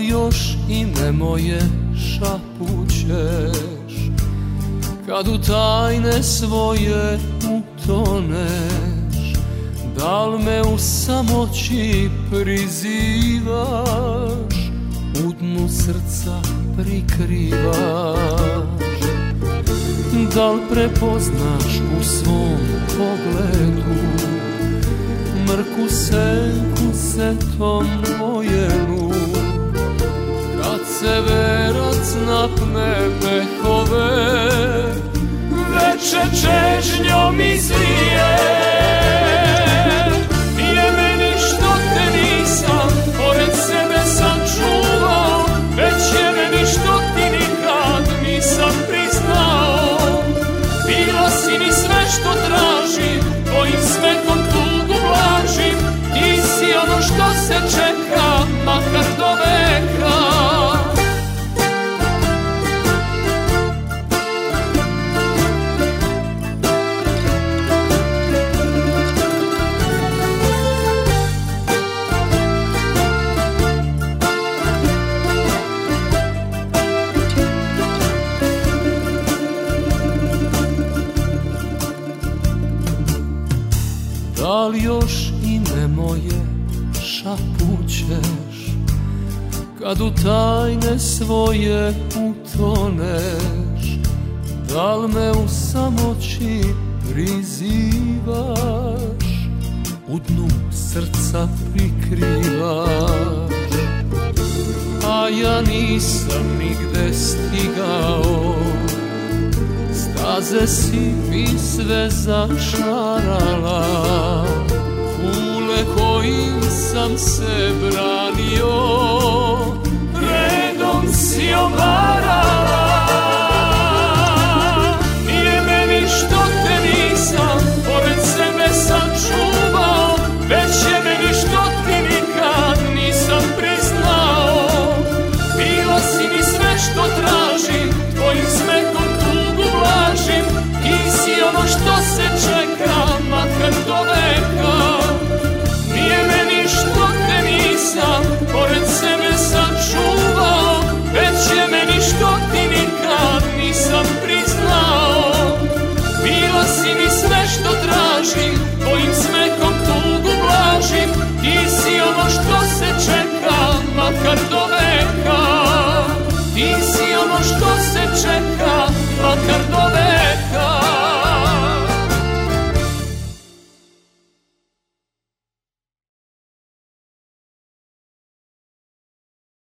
li još ime moje šapućeš kad u tajne svoje utoneš? Da li me u samoći prizivaš, u dnu srca prikrivaš? Da li prepoznaš u svom pogledu mrku senku setom ojelu? Kad se verac napne mehove, veče čežnjom izlije. Nije meni što te nisam pored sebe sam čuvao, već je meni što ti nikad nisam priznao. Bila si mi sve što tražim, tvojim smehom tugu blažim. Ti si ono što se čeka, makar do veka. Da li još ime moje šapućeš kad u tajne svoje utoneš? Da li me u samoći prizivaš, u dnu srca prikrivaš? A ja nisam nigde stigao, staze si mi sve začarala. Kule kojim sam se branio, redom si obarala. Nije meni što te nisam pored sebe sam čuvao, već je meni što ti nikad nisam priznao. Bila si mi sve što tražim, tvojim smehom tugu blažim. Ti si ono što se čeka, makar do veka. Nije meni što te nisam pored sebe sam čuvao, već je meni što ti nikad nisam priznao. Bila si mi sve što tražim, tvojim smehom tugu blažim. Ti si ono što se čeka, makar do veka. Ti si ono što se čeka, makar do veka.